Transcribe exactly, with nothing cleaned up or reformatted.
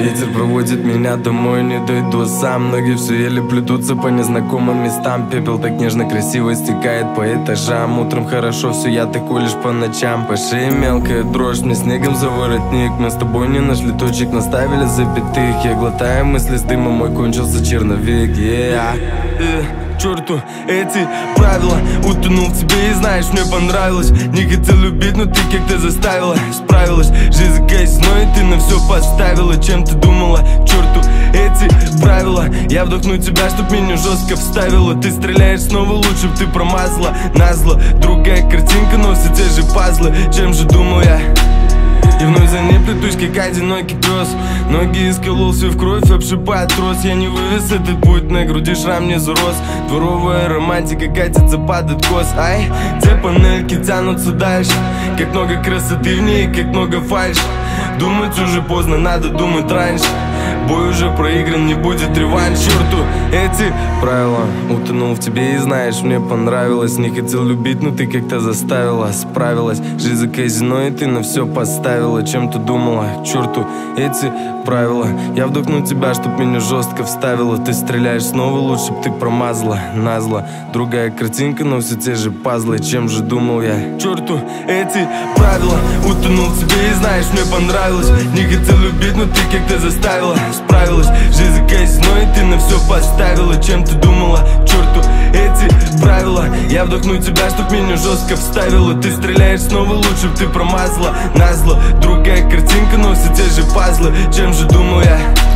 Ветер проводит меня домой, не дойду сам. Ноги все еле плетутся по незнакомым местам. Пепел так нежно красиво стекает по этажам. Утром хорошо, все я такой лишь по ночам. По шее мелкая дрожь, мне снегом за воротник. Мы с тобой не нашли точек, наставили запятых. Я глотаю мысли с дымом, мой кончился черновик. yeah. yeah. Черту эти правила, утонул в тебе и знаешь, мне понравилось. Не хотел любить, но ты как-то заставила. Справилась, жизнь казино, и ты на все поставила. Чем ты думала, черту эти правила. Я вдохну тебя, чтоб меня жестко вставила. Ты стреляешь снова, лучше б ты промазала. Назло, другая картинка, но все те же пазлы. Чем же думал я? И вновь за ней плетусь, как одинокий пес. Ноги исколол, все в кровь, обшипает трос. Я не вывез этот путь, на груди шрам не зарос. Дворовая романтика катится, падает кос. Ай, те панельки тянутся дальше. Как много красоты в ней, как много фальши. Думать уже поздно, надо думать раньше. Бой уже проигран, не будет реванш. Черту эти правила, утонул в тебе и знаешь, мне понравилось. Не хотел любить, но ты как-то заставила. Справилась, жизнь казино, и ты на все поставила. Чем ты думала, черту эти правила. Я вдохну тебя, чтоб меня жестко вставила. Ты стреляешь снова, лучше б ты промазала. Назло, другая картинка, но все те же пазлы. Чем же думал я? Черту эти правила, утонул в тебе и знаешь, мне понравилось. Не хотел любить, но ты как-то заставила. Справилась, жизнь казино, и ты на все поставила. Чем ты думала, черту эти правила. Я вдохну тебя, чтоб меня жестко вставила. Ты стреляешь снова, лучше б ты промазала. Назло, другая картинка, но все те же пазлы. Чем же думал я?